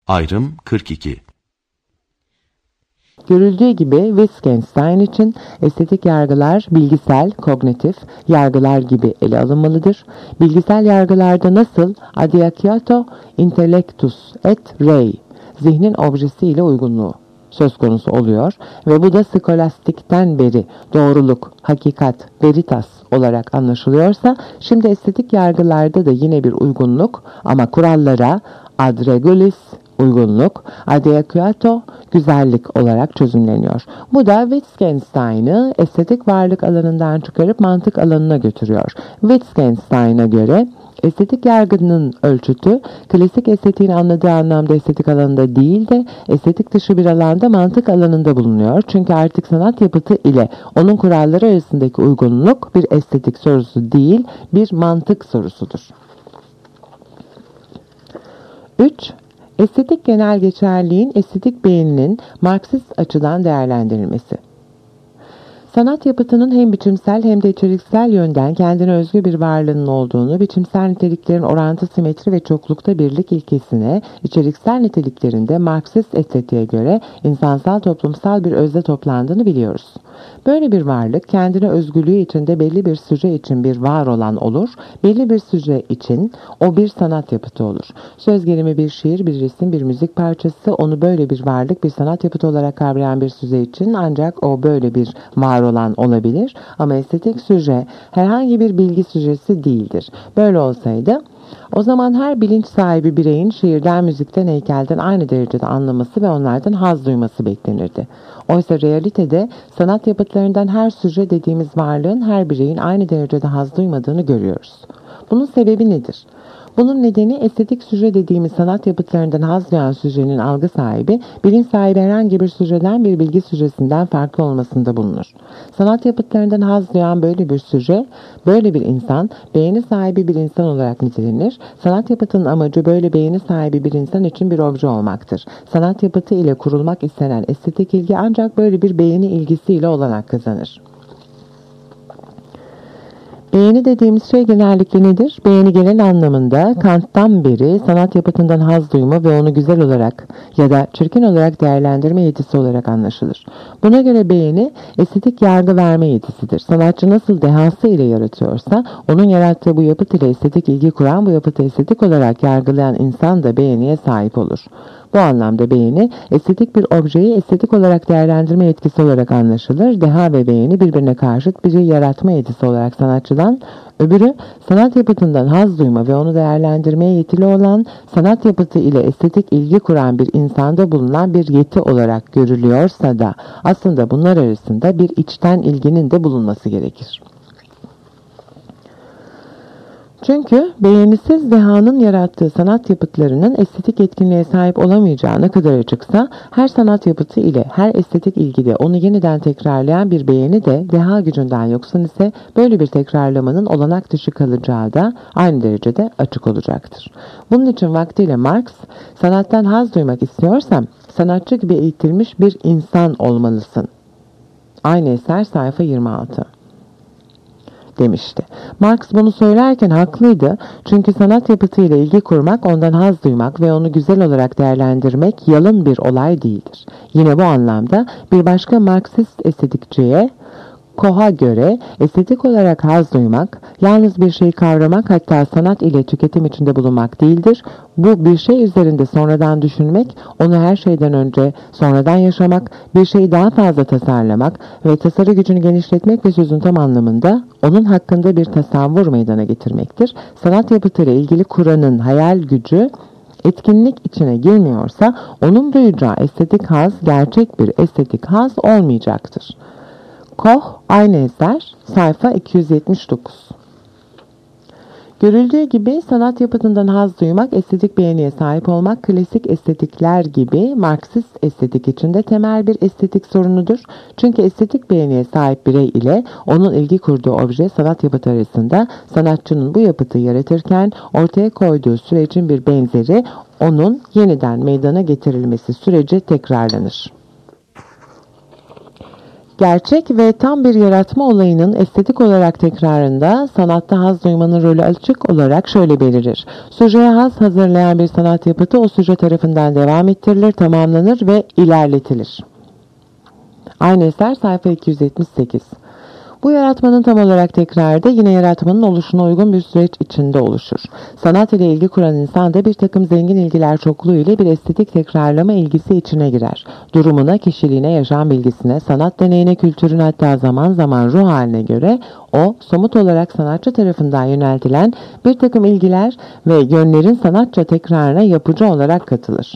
Ayrım 42. Görüldüğü gibi Wittgenstein için estetik yargılar bilgisel, kognitif yargılar gibi ele alınmalıdır. Bilgisel yargılarda nasıl adiaciato intellectus et rei, zihnin objesi ile uygunluğu söz konusu oluyor ve bu da skolastikten beri doğruluk, hakikat, veritas olarak anlaşılıyorsa, şimdi estetik yargılarda da yine bir uygunluk ama kurallara ad regulis uygunluk, adiaciato güzellik olarak çözümleniyor. Bu da Wittgenstein'ı estetik varlık alanından çıkarıp mantık alanına götürüyor. Wittgenstein'a göre estetik yargının ölçütü, klasik estetiğin anladığı anlamda estetik alanında değil de estetik dışı bir alanda mantık alanında bulunuyor. Çünkü artık sanat yapıtı ile onun kuralları arasındaki uygunluk bir estetik sorusu değil, bir mantık sorusudur. 3. Estetik genel geçerliğin estetik beğeninin Marksist açıdan değerlendirilmesi. Sanat yapıtının hem biçimsel hem de içeriksel yönden kendine özgü bir varlığının olduğunu, biçimsel niteliklerin orantı, simetri ve çoklukta birlik ilkesine, içeriksel niteliklerinde Marksist estetiğe göre insansal toplumsal bir özde toplandığını biliyoruz. Böyle bir varlık kendine özgürlüğü içinde belli bir süre için bir var olan olur, belli bir süre için o bir sanat yapıtı olur. Söz gelimi bir şiir, bir resim, bir müzik parçası onu böyle bir varlık, bir sanat yapıtı olarak kavrayan bir süre için ancak o böyle bir var olan olabilir ama estetik süje herhangi bir bilgi süjesi değildir. Böyle olsaydı o zaman her bilinç sahibi bireyin şiirden, müzikten, heykelden aynı derecede anlaması ve onlardan haz duyması beklenirdi. Oysa realitede sanat yapıtlarından her süje dediğimiz varlığın her bireyin aynı derecede haz duymadığını görüyoruz. Bunun sebebi nedir? Bunun nedeni estetik süje dediğimiz sanat yapıtlarından haz duyan süjenin algı sahibi, bilinç sahibi herhangi bir süjeden bir bilgi süjesinden farklı olmasında bulunur. Sanat yapıtlarından haz duyan böyle bir süje, böyle bir insan, beğeni sahibi bir insan olarak nitelenir. Sanat yapıtının amacı böyle beğeni sahibi bir insan için bir obje olmaktır. Sanat yapıtı ile kurulmak istenen estetik ilgi ancak böyle bir beğeni ilgisiyle olanak kazanır. Beğeni dediğimiz şey genellikle nedir? Beğeni genel anlamında Kant'tan beri sanat yapıtından haz duyma ve onu güzel olarak ya da çirkin olarak değerlendirme yetisi olarak anlaşılır. Buna göre beğeni estetik yargı verme yetisidir. Sanatçı nasıl dehası ile yaratıyorsa onun yarattığı bu yapıt ile estetik ilgi kuran, bu yapıtı estetik olarak yargılayan insan da beğeniye sahip olur. Bu anlamda beğeni, estetik bir objeyi estetik olarak değerlendirme yetkisi olarak anlaşılır. Deha ve beğeni birbirine karşıt bir yaratma yetisi olarak sanatçıdan, öbürü sanat yapıtından haz duyma ve onu değerlendirmeye yetili olan, sanat yapıtı ile estetik ilgi kuran bir insanda bulunan bir yeti olarak görülüyorsa da aslında bunlar arasında bir içten ilginin de bulunması gerekir. Çünkü beğenisiz dehanın yarattığı sanat yapıtlarının estetik etkinliğe sahip olamayacağına kadar açıksa, her sanat yapıtı ile her estetik ilgide onu yeniden tekrarlayan bir beğeni de deha gücünden yoksun ise böyle bir tekrarlamanın olanak dışı kalacağı da aynı derecede açık olacaktır. Bunun için vaktiyle Marx, sanattan haz duymak istiyorsan sanatçı gibi eğitilmiş bir insan olmalısın. Aynı eser sayfa 26. demişti. Marx bunu söylerken haklıydı. Çünkü sanat yapıtıyla ilgi kurmak, ondan haz duymak ve onu güzel olarak değerlendirmek yalın bir olay değildir. Yine bu anlamda bir başka Marksist estetikçiye, Koch'a göre estetik olarak haz duymak, yalnız bir şeyi kavramak hatta sanat ile tüketim içinde bulunmak değildir. Bu bir şey üzerinde sonradan düşünmek, onu her şeyden önce sonradan yaşamak, bir şeyi daha fazla tasarlamak ve tasarı gücünü genişletmek ve sözün tam anlamında onun hakkında bir tasavvur meydana getirmektir. Sanat yapıtıyla ilgili Kur'an'ın hayal gücü, etkinlik içine girmiyorsa onun duyacağı estetik haz gerçek bir estetik haz olmayacaktır. Koch, aynı eser, sayfa 279. Görüldüğü gibi sanat yapıtından haz duymak, estetik beğeniye sahip olmak, klasik estetikler gibi Marksist estetik içinde temel bir estetik sorunudur. Çünkü estetik beğeniye sahip birey ile onun ilgi kurduğu obje sanat yapıtı arasında sanatçının bu yapıtı yaratırken ortaya koyduğu sürecin bir benzeri onun yeniden meydana getirilmesi süreci tekrarlanır. Gerçek ve tam bir yaratma olayının estetik olarak tekrarında sanatta haz duymanın rolü açık olarak şöyle belirir. Sujeye haz hazırlayan bir sanat yapıtı o suje tarafından devam ettirilir, tamamlanır ve ilerletilir. Aynı eser sayfa 278. Bu yaratmanın tam olarak tekrarı da yine yaratmanın oluşuna uygun bir süreç içinde oluşur. Sanat ile ilgi kuran insan da bir takım zengin ilgiler çokluğu ile bir estetik tekrarlama ilgisi içine girer. Durumuna, kişiliğine, yaşam bilgisine, sanat deneyine, kültürün hatta zaman zaman ruh haline göre o, somut olarak sanatçı tarafından yöneltilen bir takım ilgiler ve yönlerin sanatça tekrarına yapıcı olarak katılır.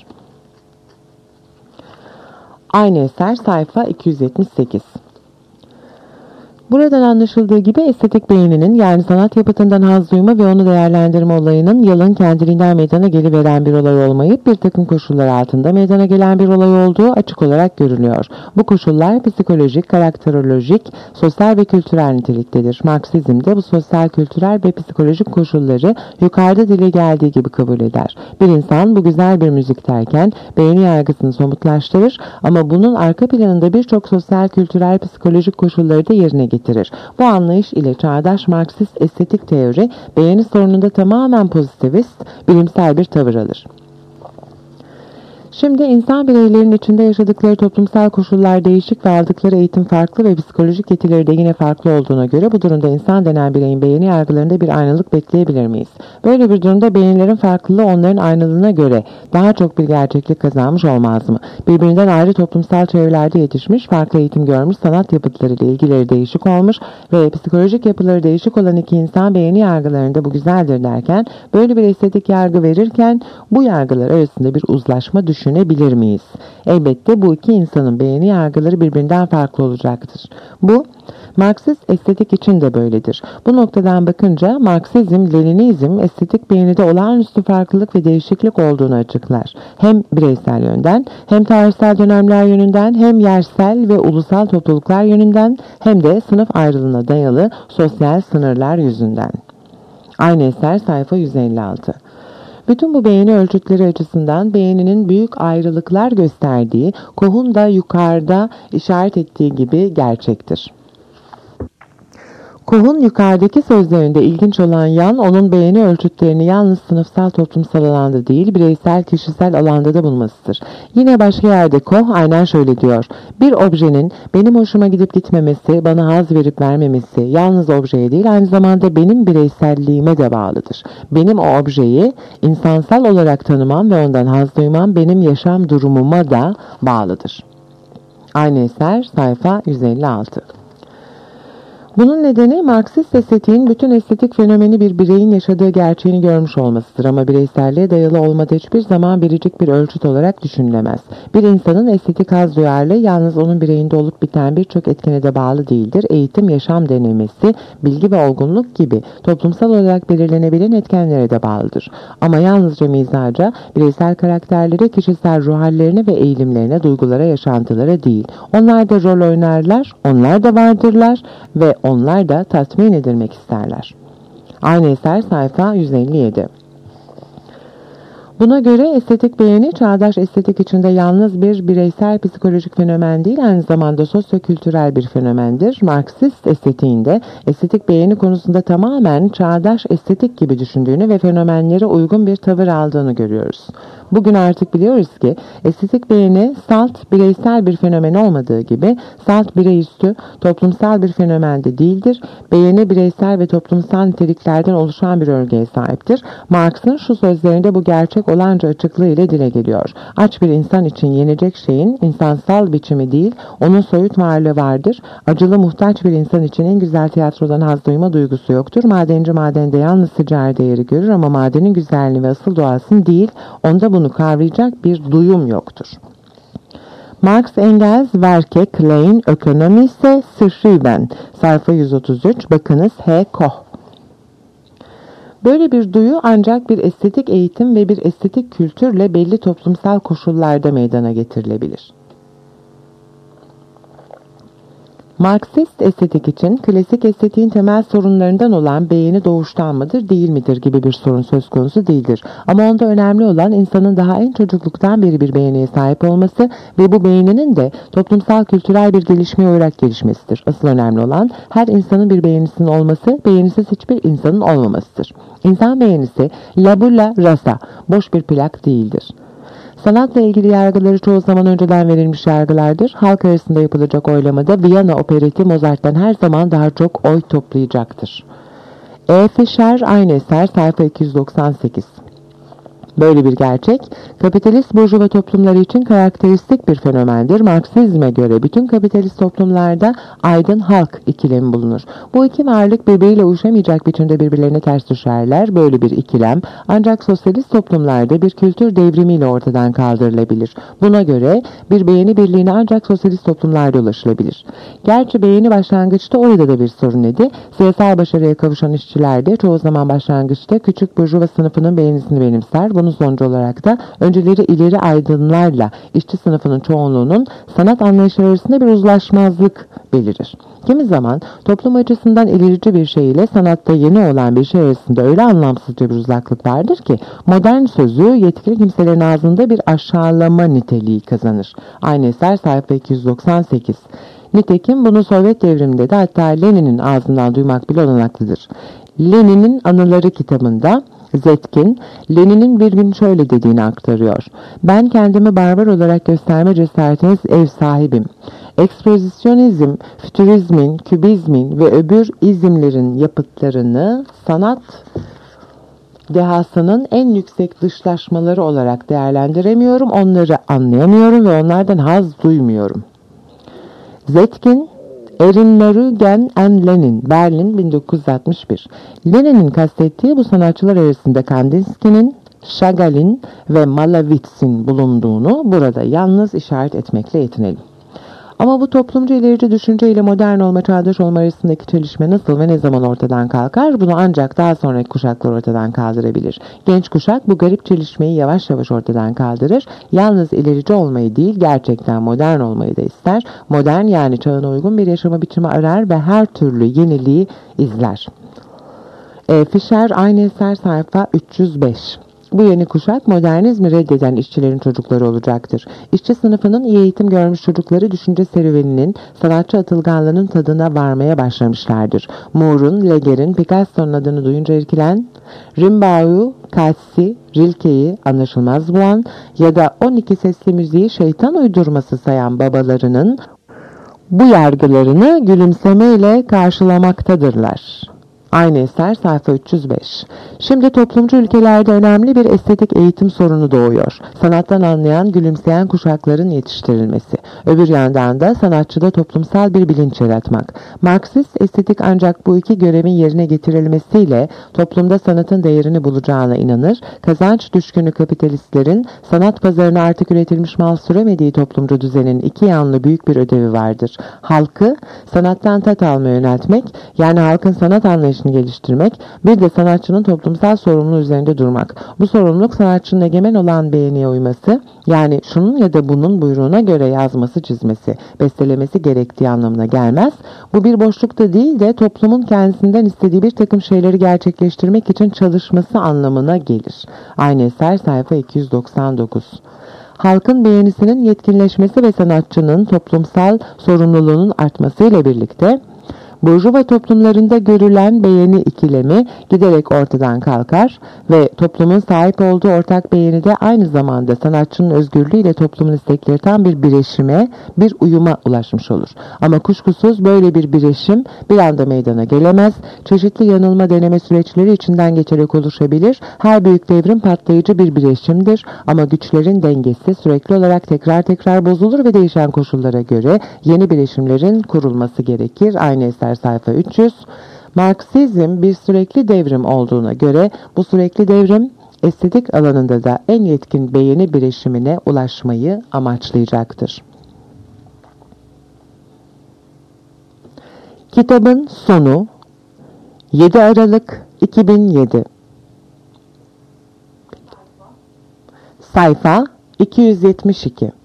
Aynı eser sayfa 278. Buradan anlaşıldığı gibi estetik beğeninin yani sanat yapıtından haz duyma ve onu değerlendirme olayının yalın kendiliğinden meydana geliveren bir olay olmayıp bir takım koşullar altında meydana gelen bir olay olduğu açık olarak görülüyor. Bu koşullar psikolojik, karakterolojik, sosyal ve kültürel niteliktedir. Marksizm'de bu sosyal, kültürel ve psikolojik koşulları yukarıda dile geldiği gibi kabul eder. Bir insan bu güzel bir müzik derken beğeni yargısını somutlaştırır ama bunun arka planında birçok sosyal, kültürel, psikolojik koşulları da yerine getirir. Bu anlayış ile çağdaş Marksist estetik teori beğeni sorununda tamamen pozitivist, bilimsel bir tavır alır. Şimdi insan bireylerinin içinde yaşadıkları toplumsal koşullar değişik ve aldıkları eğitim farklı ve psikolojik yetileri de yine farklı olduğuna göre bu durumda insan denen bireyin beğeni yargılarında bir aynılık bekleyebilir miyiz? Böyle bir durumda beğenilerin farklılığı onların aynılığına göre daha çok bir gerçeklik kazanmış olmaz mı? Birbirinden ayrı toplumsal çevrelerde yetişmiş, farklı eğitim görmüş, sanat yapıtlarıyla ilgileri değişik olmuş ve psikolojik yapıları değişik olan iki insan beğeni yargılarında bu güzeldir derken böyle bir estetik yargı verirken bu yargılar arasında bir uzlaşma düşünebilir miyiz? Elbette bu iki insanın beğeni yargıları birbirinden farklı olacaktır. Bu Marksist estetik için de böyledir. Bu noktadan bakınca Marksizm, Leninizm estetik beğenide olağanüstü farklılık ve değişiklik olduğunu açıklar. Hem bireysel yönden, hem tarihsel dönemler yönünden, hem yersel ve ulusal topluluklar yönünden, hem de sınıf ayrılığına dayalı sosyal sınırlar yüzünden. Aynı eser sayfa 156. Bütün bu beğeni ölçütleri açısından beğeninin büyük ayrılıklar gösterdiği, Koh'un da yukarıda işaret ettiği gibi gerçektir. Koh'un yukarıdaki sözlerinde ilginç olan yan, onun beğeni ölçütlerini yalnız sınıfsal toplumsal alanda değil, bireysel kişisel alanda da bulmasıdır. Yine başka yerde Koh aynen şöyle diyor. Bir objenin benim hoşuma gidip gitmemesi, bana haz verip vermemesi yalnız objeye değil, aynı zamanda benim bireyselliğime de bağlıdır. Benim o objeyi insansal olarak tanımam ve ondan haz duymam benim yaşam durumuma da bağlıdır. Aynı eser sayfa 156. Bunun nedeni Marksist estetiğin bütün estetik fenomeni bir bireyin yaşadığı gerçeğini görmüş olmasıdır ama bireyselliğe dayalı olmadığı hiçbir zaman biricik bir ölçüt olarak düşünülemez. Bir insanın estetik haz duyarlılığı yalnız onun bireyinde olup biten birçok etkene de bağlı değildir. Eğitim, yaşam denemesi, bilgi ve olgunluk gibi toplumsal olarak belirlenebilen etkenlere de bağlıdır. Ama yalnızca mizaca, bireysel karakterlere, kişisel ruh hallerine ve eğilimlerine, duygulara, yaşantılara değil. Onlar da rol oynarlar, onlar da vardırlar ve onlar da tatmin edilmek isterler. Aynı eser sayfa 157. Buna göre estetik beğeni çağdaş estetik içinde yalnız bir bireysel psikolojik fenomen değil, aynı zamanda sosyo-kültürel bir fenomendir. Marksist estetiğinde estetik beğeni konusunda tamamen çağdaş estetik gibi düşündüğünü ve fenomenlere uygun bir tavır aldığını görüyoruz. Bugün artık biliyoruz ki estetik beğeni salt bireysel bir fenomen olmadığı gibi salt bireyüstü toplumsal bir fenomen de değildir. Beğeni bireysel ve toplumsal niteliklerden oluşan bir örgüye sahiptir. Marx'ın şu sözlerinde bu gerçek olanca açıklığı ile dile geliyor. Aç bir insan için yenecek şeyin insansal biçimi değil, onun soyut varlığı vardır. Acılı muhtaç bir insan için en güzel tiyatrodan haz duyma duygusu yoktur. Madenci madende yalnız ticari değeri görür ama madenin güzelliği ve asıl doğasını değil, onda bunu kavrayacak bir duyum yoktur. Marx Engels Werke Klein Ökonomisi Schreiben sayfa 133 bakınız H. Koch. Böyle bir duyu ancak bir estetik eğitim ve bir estetik kültürle belli toplumsal koşullarda meydana getirilebilir. Marksist estetik için klasik estetiğin temel sorunlarından olan beğeni doğuştan mıdır değil midir gibi bir sorun söz konusu değildir. Ama onda önemli olan insanın daha en çocukluktan beri bir beğeniye sahip olması ve bu beğeninin de toplumsal kültürel bir gelişmeye uyarak gelişmesidir. Asıl önemli olan her insanın bir beğenisinin olması, beğenisiz hiçbir insanın olmamasıdır. İnsan beğenisi labula rasa, boş bir plak değildir. Sanatla ilgili yargıları çoğu zaman önceden verilmiş yargılardır. Halk arasında yapılacak oylamada Viyana opereti Mozart'tan her zaman daha çok oy toplayacaktır. E. Fischer, aynı eser, sayfa 298. Böyle bir gerçek, kapitalist burjuva toplumları için karakteristik bir fenomendir. Marksizme göre bütün kapitalist toplumlarda aydın halk ikilemi bulunur. Bu iki varlık birbiriyle uyuşamayacak biçimde birbirlerine ters düşerler. Böyle bir ikilem ancak sosyalist toplumlarda bir kültür devrimiyle ortadan kaldırılabilir. Buna göre bir beğeni birliğine ancak sosyalist toplumlarda ulaşılabilir. Gerçi beğeni başlangıçta orada da bir sorun idi. Siyasal başarıya kavuşan işçiler de çoğu zaman başlangıçta küçük burjuva sınıfının beğenisini benimser. Bunun sonucu olarak da önceleri ileri aydınlarla işçi sınıfının çoğunluğunun sanat anlayışları arasında bir uzlaşmazlık belirir. Kimi zaman toplum açısından ilerici bir şey ile sanatta yeni olan bir şey arasında öyle anlamsızca bir uzaklık vardır ki modern sözü yetkili kimselerin ağzında bir aşağılama niteliği kazanır. Aynı eser sayfa 298. Nitekim bunu Sovyet devriminde de hatta Lenin'in ağzından duymak bile olanaklıdır. Lenin'in Anıları kitabında Zetkin, Lenin'in bir gün şöyle dediğini aktarıyor. Ben kendimi barbar olarak gösterme cesaretine ev sahibim. Ekspresyonizm, fütürizmin, kübizmin ve öbür izmlerin yapıtlarını sanat dehasının en yüksek dışlaşmaları olarak değerlendiremiyorum, onları anlayamıyorum ve onlardan haz duymuyorum. Zetkin, Erinnerungen and Lenin, Berlin 1961. Lenin'in kastettiği bu sanatçılar arasında Kandinsky'nin, Chagall'in ve Malavitz'in bulunduğunu burada yalnız işaret etmekle yetinelim. Ama bu toplumcu ilerici düşünce ile modern olma, çağdaş olma arasındaki çelişme nasıl ve ne zaman ortadan kalkar? Bunu ancak daha sonraki kuşaklar ortadan kaldırabilir. Genç kuşak bu garip çelişmeyi yavaş yavaş ortadan kaldırır. Yalnız ilerici olmayı değil, gerçekten modern olmayı da ister. Modern, yani çağına uygun bir yaşama biçimi arar ve her türlü yeniliği izler. Fischer, aynı eser, sayfa 305. Bu yeni kuşak modernizmi reddeden işçilerin çocukları olacaktır. İşçi sınıfının iyi eğitim görmüş çocukları düşünce serüveninin, sanatçı atılganlığının tadına varmaya başlamışlardır. Moore'un, Leger'in, Picasso'nun adını duyunca irkilen, Rimbaud'u, Cassi, Rilke'yi anlaşılmaz bulan ya da 12 sesli müziği şeytan uydurması sayan babalarının bu yargılarını gülümsemeyle karşılamaktadırlar. Aynı eser sayfa 305. Şimdi toplumcu ülkelerde önemli bir estetik eğitim sorunu doğuyor. Sanattan anlayan, gülümseyen kuşakların yetiştirilmesi. Öbür yandan da sanatçıda toplumsal bir bilinç yaratmak. Marksist estetik ancak bu iki görevin yerine getirilmesiyle toplumda sanatın değerini bulacağına inanır. Kazanç düşkünü kapitalistlerin sanat pazarına artık üretilmiş mal süremediği toplumcu düzenin iki yanlı büyük bir ödevi vardır. Halkı sanattan tat almaya yöneltmek, yani halkın sanat anlayışını geliştirmek, bir de sanatçının toplumsal sorumluluğu üzerinde durmak. Bu sorumluluk sanatçının egemen olan beğeniye uyması, yani şunun ya da bunun buyruğuna göre yazması, çizmesi, bestelemesi gerektiği anlamına gelmez. Bu bir boşlukta değil de toplumun kendisinden istediği bir takım şeyleri gerçekleştirmek için çalışması anlamına gelir. Aynı eser sayfa 299. Halkın beğenisinin yetkinleşmesi ve sanatçının toplumsal sorumluluğunun artmasıyla birlikte burjuva toplumlarında görülen beğeni ikilemi giderek ortadan kalkar ve toplumun sahip olduğu ortak beğeni de aynı zamanda sanatçının özgürlüğüyle toplumun istekleri tam bir bireşime, bir uyuma ulaşmış olur. Ama kuşkusuz böyle bir bireşim bir anda meydana gelemez. Çeşitli yanılma deneme süreçleri içinden geçerek oluşabilir. Her büyük devrim patlayıcı bir bireşimdir ama güçlerin dengesi sürekli olarak tekrar bozulur ve değişen koşullara göre yeni bireşimlerin kurulması gerekir. Aynı eser sayfa 300. Marksizm bir sürekli devrim olduğuna göre bu sürekli devrim estetik alanında da en yetkin beğeni bireşimine ulaşmayı amaçlayacaktır. Kitabın sonu 7 Aralık 2007. Sayfa 272.